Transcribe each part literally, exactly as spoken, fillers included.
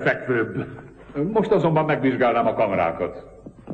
fekvőbb. Most azonban megvizsgálnám a kamrákat.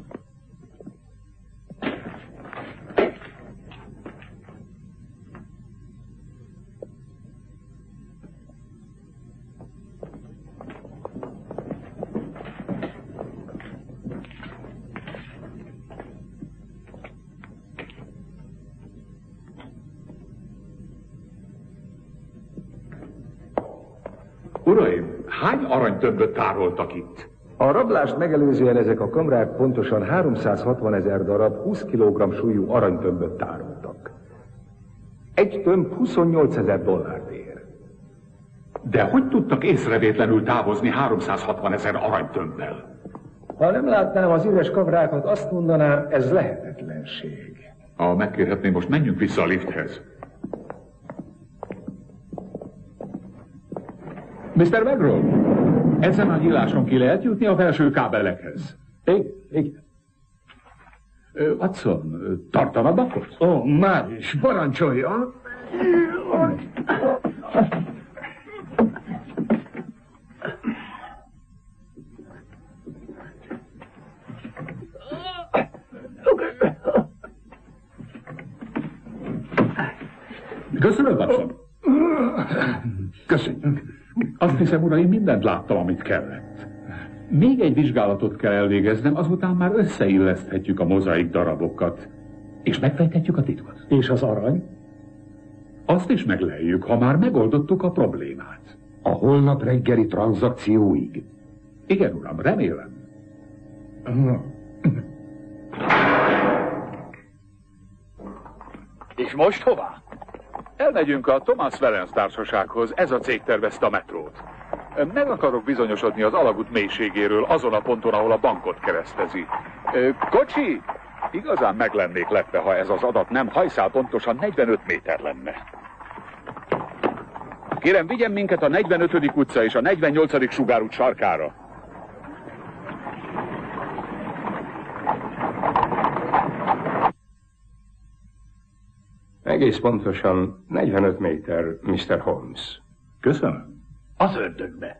Uraim, hány aranytömböt tároltak itt? A rablást megelőzően ezek a kamrák pontosan háromszázhatvanezer darab húsz kilogramm súlyú aranytömböt tároltak. Egy tömb huszonnyolcezer dollárt ér. De hogy tudtak észrevétlenül távozni háromszázhatvanezer aranytömbbel? Ha nem látnám az üres kamrákat, azt mondanám, ez lehetetlenség. Ha megkérhetném, most menjünk vissza a lifthez. miszter Magro, ezen a nyíláson ki lehet jutni a felső kábelekhez. Igen, igen. Watson, tartanak bakot? Ó, oh, már is, parancsolja. Köszönöm, Watson. Köszönjük. Azt hiszem, uraim, mindent láttam, amit kellett. Még egy vizsgálatot kell elvégeznem, azután már összeilleszthetjük a mozaik darabokat. És megfejthetjük a titkot. És az arany? Azt is megleljük, ha már megoldottuk a problémát. A holnap reggeli tranzakcióig? Igen, uram, remélem. És most hová? Elmegyünk a Thomas Wellens társasághoz, ez a cég tervezte a metrót. Meg akarok bizonyosodni az alagút mélységéről azon a ponton, ahol a bankot keresztezi. Kocsi, igazán meg lennék lepve, ha ez az adat nem hajszál pontosan negyvenöt méter lenne. Kérem, vigyen minket a negyvenötödik utca és a negyvennyolcadik sugárút sarkára. Egész pontosan negyvenöt méter, miszter Holmes. Köszönöm. Az ördögbe.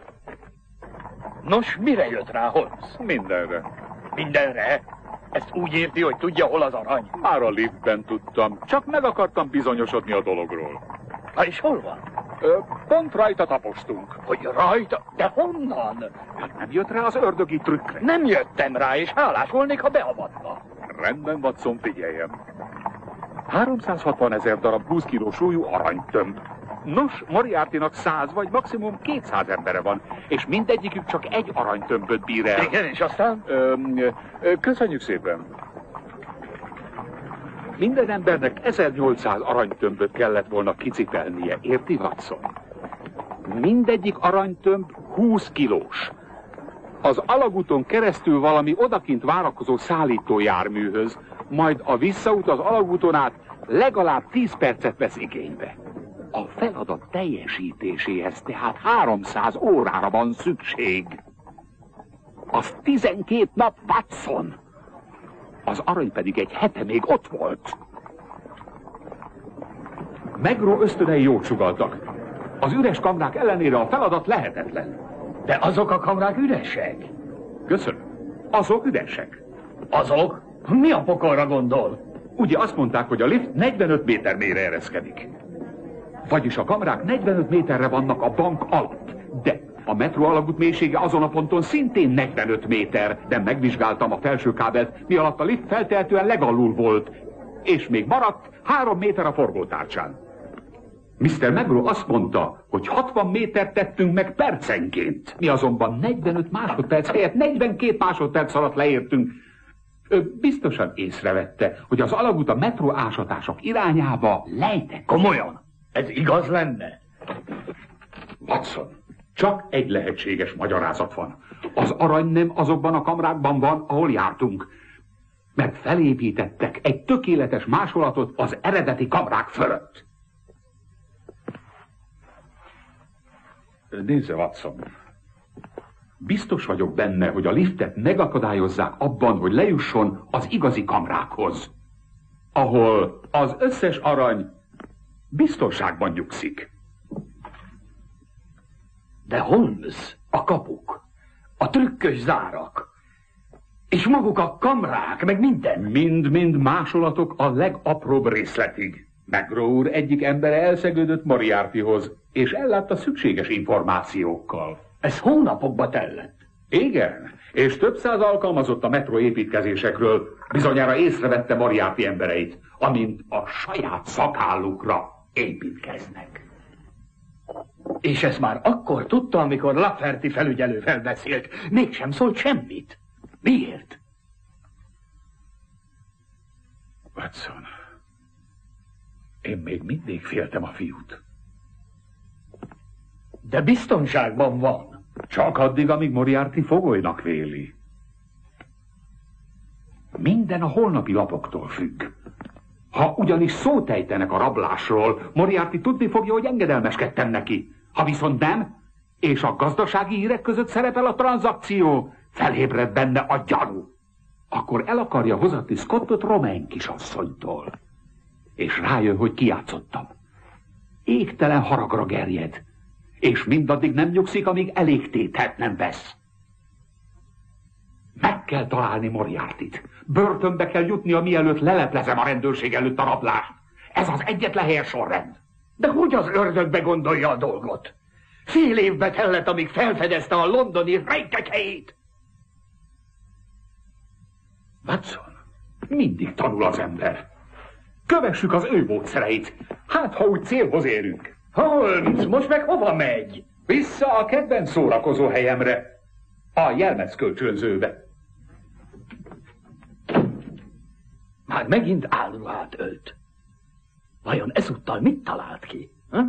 Nos, mire jött rá Holmes? Mindenre. Mindenre? Ezt úgy érti, hogy tudja, hol az arany? Már a liftben tudtam, csak meg akartam bizonyosodni a dologról. Ha és hol van? Ö, pont rajta tapostunk. Hogy rajta? De honnan? Nem jött rá az ördögi trükkre? Nem jöttem rá, és hálás volnék, ha beavatna. Rendben, Watson, figyeljem. háromszázhatvanezer darab húsz kiló súlyú aranytömb. Nos, Moriartynak száz vagy maximum kétszáz embere van, és mindegyikük csak egy aranytömböt bír el. Igen, és aztán? Ö, ö, köszönjük szépen. Minden embernek ezernyolcszáz aranytömböt kellett volna kicipelnie, érti, Watson? Mindegyik aranytömb húsz kilós. Az alagúton keresztül valami odakint várakozó szállítójárműhöz, majd a visszaút az alagúton át legalább tíz percet vesz igénybe. A feladat teljesítéséhez tehát háromszáz órára van szükség. Az tizenkét nap, Watson. Az arany pedig egy hete még ott volt. Magro ösztönei jót sugalltak. Az üres kamrák ellenére a feladat lehetetlen. De azok a kamrák üresek? Köszönöm. Azok üresek. Azok? Mi a pokolra gondol? Ugye azt mondták, hogy a lift negyvenöt méter mélyre ereszkedik. Vagyis a kamrák negyvenöt méterre vannak a bank alatt. De a metró alagút mélysége azon a ponton szintén negyvenöt méter, de megvizsgáltam a felső kábelt, mi alatt a lift feltehetően legalul volt. És még maradt három méter a forgótárcsán. miszter Magro azt mondta, hogy hatvan métert tettünk meg percenként. Mi azonban negyvenöt másodperc helyett negyvenkét másodperc alatt leértünk. Ő biztosan észrevette, hogy az alagút a metró ásatások irányába lejtett. Komolyan? Ez igaz lenne? Watson, csak egy lehetséges magyarázat van. Az arany nem azokban a kamrákban van, ahol jártunk. Mert felépítettek egy tökéletes másolatot az eredeti kamrák fölött. Nézze, Watson. Biztos vagyok benne, hogy a liftet megakadályozzák abban, hogy lejusson az igazi kamrákhoz, ahol az összes arany biztonságban nyugszik. De Holmes, a kapuk. A trükkös zárak. És maguk a kamrák, meg minden. Mind-mind másolatok a legapróbb részletig. McGraw úr egyik embere elszegődött Moriartyhoz, és ellátta szükséges információkkal. Ez hónapokba tellett. Igen, és több száz alkalmazott a metró építkezésekről, bizonyára észrevette Moriarty embereit, amint a saját szakállukra építkeznek. És ezt már akkor tudta, amikor Lafferty felügyelővel beszélt. Mégsem szólt semmit. Miért? Watson, én még mindig féltem a fiút. De biztonságban van. Csak addig, amíg Moriarty fogolynak véli. Minden a holnapi lapoktól függ. Ha ugyanis szót ejtenek a rablásról, Moriarty tudni fogja, hogy engedelmeskedtem neki. Ha viszont nem, és a gazdasági hírek között szerepel a tranzakció, felébred benne a gyanú. Akkor el akarja hozatni Scottot Romain kisasszonytól. És rájön, hogy kijátszottam. Égtelen haragra gerjed, és mindaddig nem nyugszik, amíg elég tételt nem vesz. Meg kell találni Moriartyt. Börtönbe kell jutnia, mielőtt leleplezem a rendőrség előtt a rablást. Ez az egyetlen helyes sorrend. De hogy az ördögbe gondolja a dolgot? Fél évbe tellett, amíg felfedezte a londoni rejtek helyét. Watson, mindig tanul az ember. Kövessük az ő módszereit. Hát, ha úgy célhoz érünk. Holmes, most meg hova megy? Vissza a kedvenc szórakozó helyemre. A jelmezkölcsönzőbe. Már megint álruhát ölt. Vajon ezúttal mit talált ki? Ha?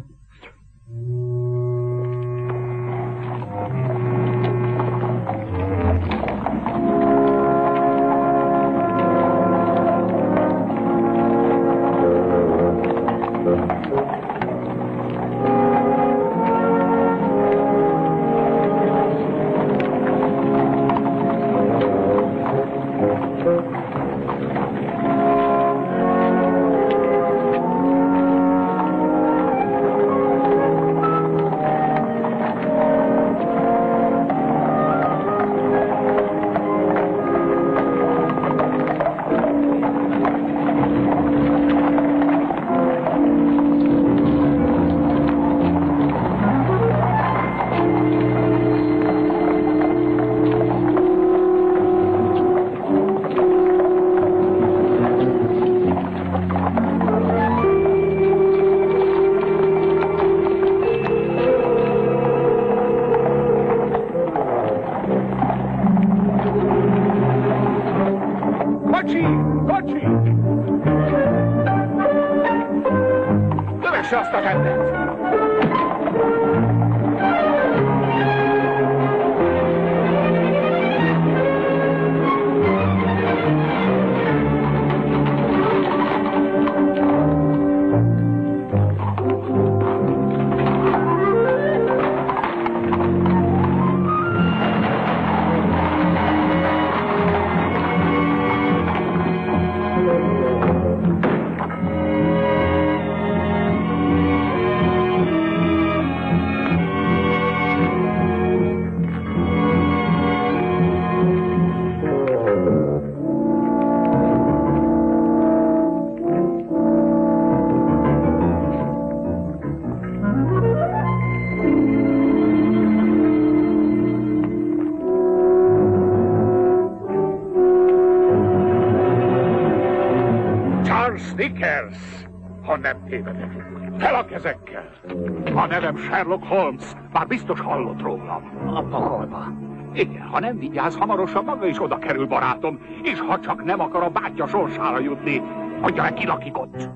Snickers, ha nem tévedek. Fel a kezekkel! A nevem Sherlock Holmes, már biztos hallott rólam. A pokolba. Igen, ha nem vigyáz, hamarosan maga is oda kerül, barátom, és ha csak nem akar a bátyja sorsára jutni, mondja le, ki lakik ott.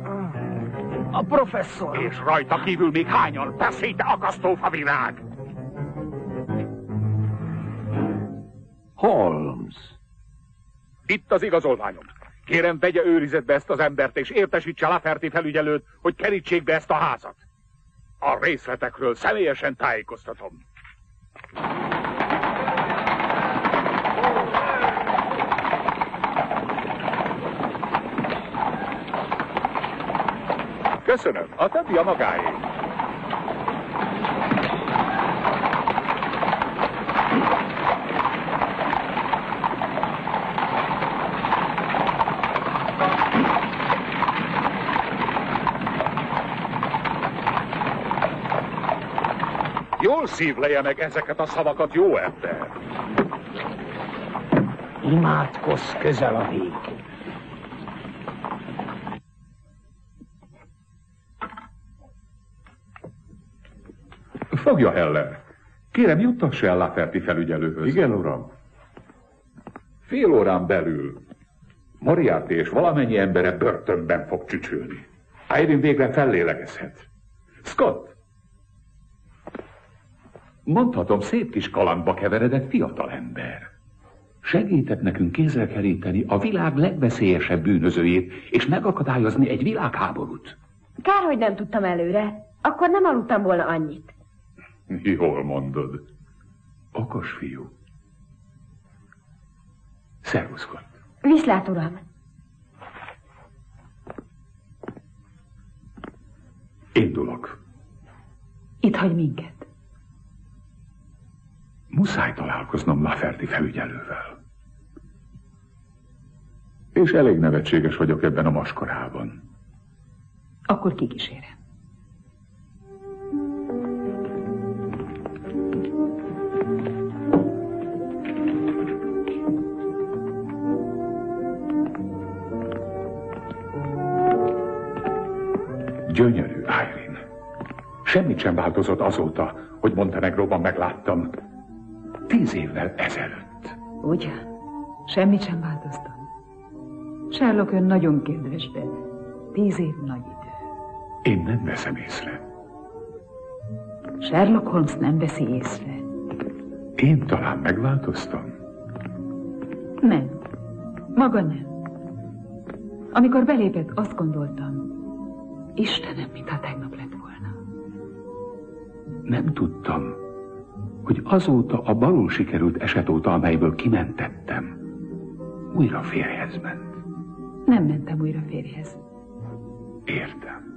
A professzor. És rajta kívül még hányan? Beszélj, te akasztófavirág! Holmes. Itt az igazolványom. Kérem, vegye őrizetbe ezt az embert, és értesítse Lafferty felügyelőt, hogy kerítsék be ezt a házat. A részletekről személyesen tájékoztatom. Köszönöm, a többi a magáé. Hol szívleje meg ezeket a szavakat, jó ember? Imádkozz, közel a vég. Fogja, Heller. Kérem, juttassa el Lafferty felügyelőhöz. Igen, uram. Fél órán belül Moriarty és valamennyi embere börtönben fog csücsülni. Irene végre fellélegezhet. Scott! Mondhatom, szép kis kalandba keveredett fiatal ember. Segített nekünk kézre keríteni a világ legveszélyesebb bűnözőjét, és megakadályozni egy világháborút. Kár, hogy nem tudtam előre. Akkor nem aludtam volna annyit. Jól mondod. Okos fiú. Szervusz, Scott. Viszlát, uram. Indulok. Itt hagy minket. Muszáj találkoznom Lafferty felügyelővel. És elég nevetséges vagyok ebben a maskarában. Akkor kikísérem. Gyönyörű, Irene. Semmit sem változott azóta, hogy Montenegróban megláttam. Tíz évvel ezelőtt. Ugyan? Semmit sem változtam. Sherlock ön nagyon kedves, de tíz év nagy idő. Én nem veszem észre. Sherlock Holmes nem veszi észre. Én talán megváltoztam? Nem. Maga nem. Amikor belépett, azt gondoltam, Istenem, mintha tegnap lett volna. Nem tudtam, hogy azóta a balul sikerült eset óta, amelyből kimentettem, újra férjhez ment. Nem mentem újra férjhez. Értem.